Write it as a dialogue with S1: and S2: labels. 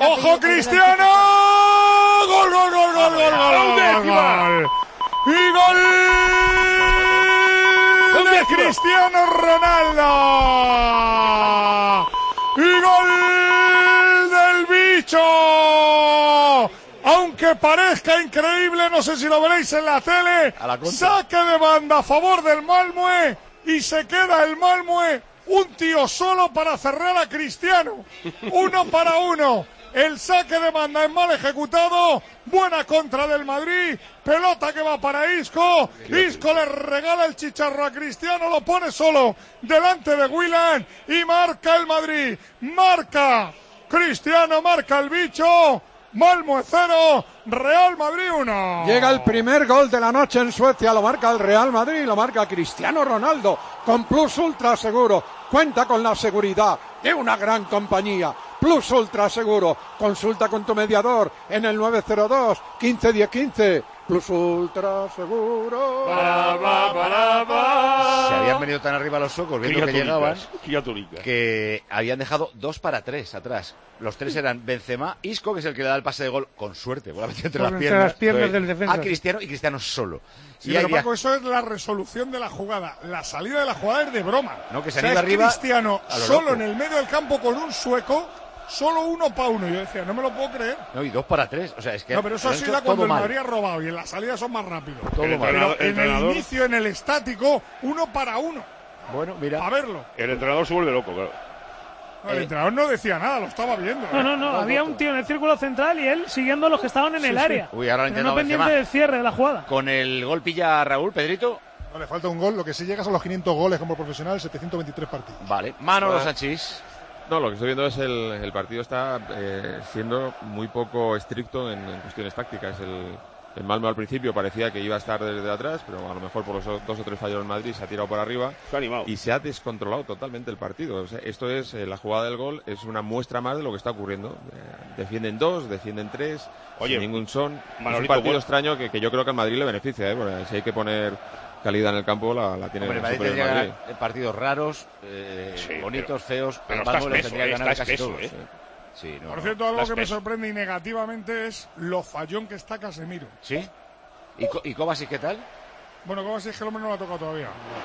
S1: ¡Ojo, Cristiano! ¡Gol, gol, gol, gol, gol, gol! ¡Y gol de Cristiano Ronaldo! ¡Y gol del bicho! Aunque parezca increíble, no sé si lo veréis en la tele, saque de banda a favor del Malmö y se queda el Malmö un tío solo para cerrar a Cristiano. 1 para 1. El saque de banda es mal ejecutado. Buena contra del Madrid. Pelota que va para Isco. Isco le regala el chicharro a Cristiano. Lo pone solo delante de Willian. Y marca el Madrid. Marca Cristiano. Marca el bicho. Malmö 0, Real Madrid 1.
S2: Llega el primer gol de la noche en Suecia, lo marca el Real Madrid, lo marca Cristiano Ronaldo, con Plus Ultra Seguro. Cuenta con la seguridad de una gran compañía. Plus Ultra Seguro. Consulta con tu mediador en el 902 15 10 15. Plus Ultra Seguro.
S3: Se habían venido tan arriba los suecos viendo que llegaban que habían dejado 2 para 3 atrás. Los 3 eran Benzema, Isco, que es el que le da el pase de gol con suerte, por la metió entre las piernas
S4: del defensa.
S3: a Cristiano y Cristiano solo.
S1: Sí, pero Paco, eso es la resolución de la jugada. La salida de la jugada es de broma.
S3: No, que se han ido arriba.
S1: Cristiano solo en el medio del campo con un sueco. Solo 1 para 1, yo decía, no me lo puedo creer.
S3: No, y 2 para 3, o sea, es que...
S1: No, pero eso ha sido cuando el Madrid ha robado y en la salida son más rápidos.
S3: Pero
S1: en el inicio, en el estático, 1 para 1.
S3: Bueno, mira.
S1: A verlo.
S5: El entrenador se vuelve loco, claro.
S1: No, el entrenador no decía nada, lo estaba viendo.
S4: No, había un tío en el círculo central y él siguiendo a los que estaban en el área.
S3: Uy, ahora
S4: pero no pendiente del cierre de la jugada.
S3: Con el gol pilla a Raúl, Pedrito.
S6: No, le falta un gol, lo que sí llega son los 500 goles como profesional, 723 partidos.
S3: Vale, Manolo Sanchís.
S7: No, lo que estoy viendo es el partido está siendo muy poco estricto en cuestiones tácticas. El Malmö al principio parecía que iba a estar desde atrás, pero a lo mejor por los 2 o 3 fallos en Madrid se ha tirado por arriba y se ha descontrolado totalmente el partido. O sea, esto es, la jugada del gol es una muestra más de lo que está ocurriendo. Defienden 2, defienden 3, sin ningún son. Es un partido extraño que yo creo que al Madrid le beneficia, porque si hay que poner calidad en el campo la tiene
S3: el Madrid. Tendría partidos raros, bonitos, feos, pero el Malmö los tendría que ganar casi todos. Sí,
S1: Por cierto, algo que me sorprende y negativamente es lo fallón que está Casemiro.
S3: ¿Sí? ¿Y Kovacic qué tal?
S1: Bueno, Kovacic es que el hombre no lo ha tocado todavía.